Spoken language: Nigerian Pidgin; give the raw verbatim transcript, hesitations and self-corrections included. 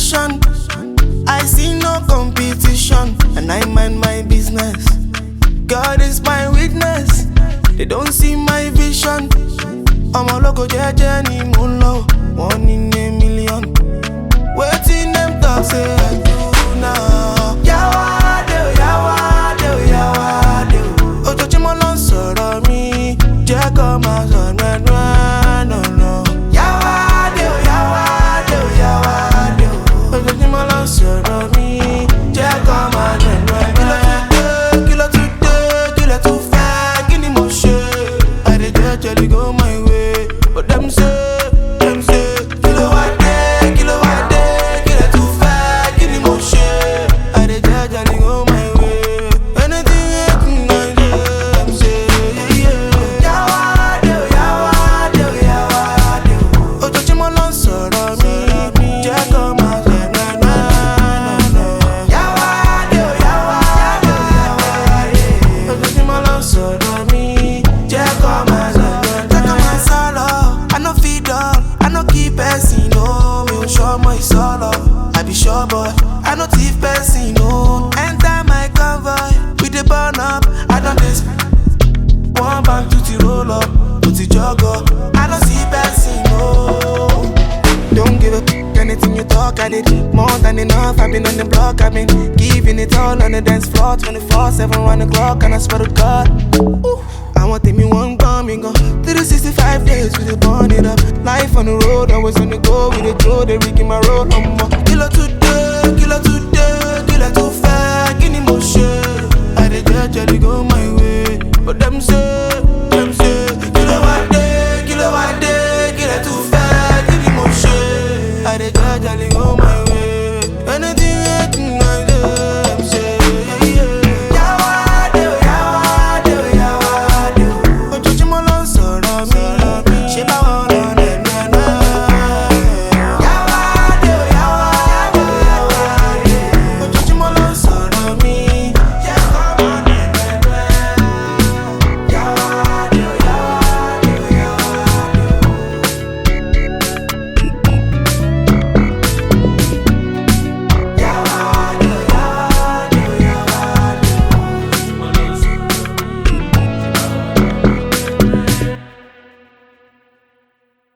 passion. I see no competition, and I mind my business. God is my witness. They don't see my vision. I'm a local jeje ni mulo, one in a million. Waiting them talk say I do now. Yawade, yawade, yawade. Ojo chimo lon sọ̀rọ̀ mi, jẹ́ kó máa sọ no no no. Yawade, yawade, yawade. Ojo chimo lon sọ̀rọ̀ mi, jẹ́ kó máa sọ no no. Kilo today, kilo too far, kini mo ṣe? I dey jejely go my way, but them say, them say, kilo wa dey, kilo wa dey, kilo too far, kini mo ṣe? I dey jejely go my way. Anything hating I do, them say, yeah yeah. Yawade, yawade, yawade. Ojoojúmọ́ ló ń sọ̀rọ̀ mi, jẹ́ kó máa sọ no no no. Yawade, yawade, yawade. Ojoojúmọ́ ló ń sọ̀rọ̀ mi, jẹ́ kó máa sọ no no. Jẹ́ kó máa sọ̀rọ̀, I no fit dull, I no keep person, no. Mi ò ṣọmọ ìsọ̀lọ̀, I be sure boy, I no thief person, no. Enter my convoy, we dey burn up, I don dey sp- one bank to the roll up, to the jog up, I no see person, no. Don't give a f- anything you talk, I did more than enough. I've been on the block, I've been giving it all on the dance floor, twenty-four seven, one o'clock, and I swear to God. Ooh, I want me one coming on. three sixty-five days, we dey burn it up. Life on the road, always on the go. We dey throw the rig in my road, no more. Kilo today, kilo today, kilo too far, kini mo ṣe? I dey jejely go my way, but them say.